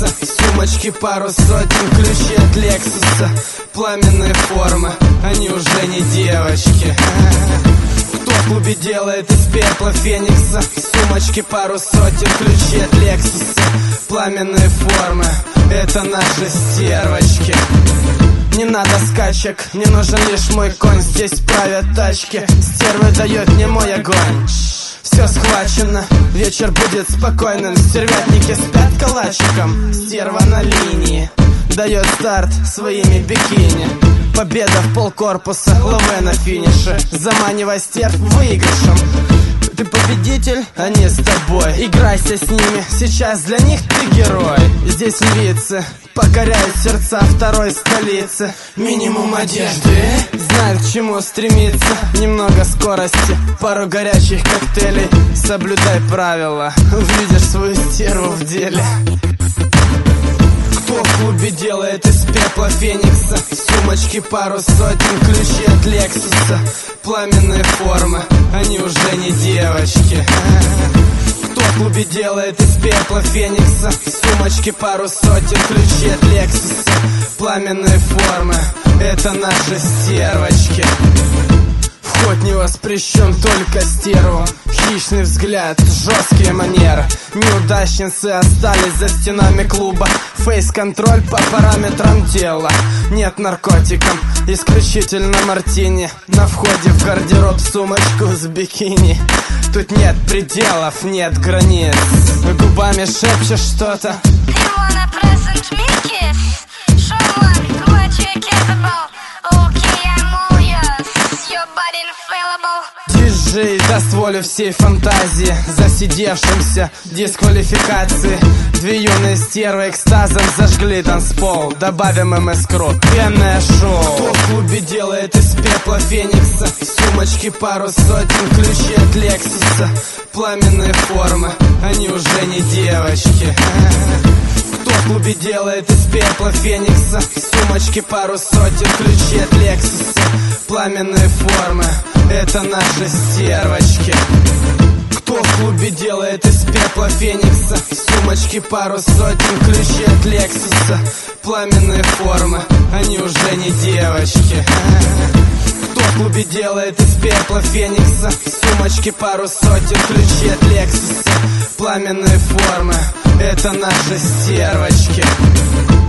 Феникса, в сумочке пару сотен, ключи от Лексуса, пламенные формы, они уже не девочки. Кто в клубе делает из пепла Феникса, в сумочке пару сотен, ключи от Лексуса, пламенные формы, это наши стервочки. Не надо скачек, мне нужен лишь мой конь. Здесь правят тачки, стервы дает мне мой огонь. Все схвачено, вечер будет спокойным. Стервятники спят калачиком, стерва на линии дает старт своими бикини. Победа в полкорпуса, лаве на финише, заманивая стерв выигрышем. Ты победитель, они с тобой. Играйся с ними, сейчас для них ты герой. Здесь львицы покоряют сердца второй столицы. Минимум одежды, знают к чему стремиться. Немного скорости, пару горячих коктейлей. Соблюдай правила, увидишь свою стерву в деле. Кто в клубе делает из пепла Феникса, в сумочке пару сотен, ключи от Лексуса, пламенные формы, они уже не девочки. Кто в клубе делает из пепла Феникса, в сумочке пару сотен, ключи от Лексуса, пламенные формы, это наши стервочки. Вход не воспрещен только стервам. Хищный взгляд, жесткие манеры. Неудачницы остались за стенами клуба. Фейс-контроль по параметрам тела. Нет наркотикам, исключительно мартини. На входе в гардероб сумочку с бикини. Тут нет пределов, нет границ. Губами шепчешь что-то. Диджей даст волю всей фантазии, засидевшимся дисквалификации. Две юные стервы экстазом зажгли танцпол. Добавим им искру, пенное шоу. Кто в клубе делает из пепла Феникса, в сумочке пару сотен, ключи от Лексуса, пламенные формы, они уже не девочки. Кто в клубе делает из пепла Феникса, в сумочке пару сотен, ключи от Лексуса, пламенные формы, это наши стервочки. Кто в клубе делает из пепла Феникса, в сумочке пару сотен, ключи от Лексуса, пламенные формы, они уже не девочки. Кто в клубе делает из пепла Феникса, в сумочке пару сотен, ключи от Лексуса, пламенные формы, это наши стервочки.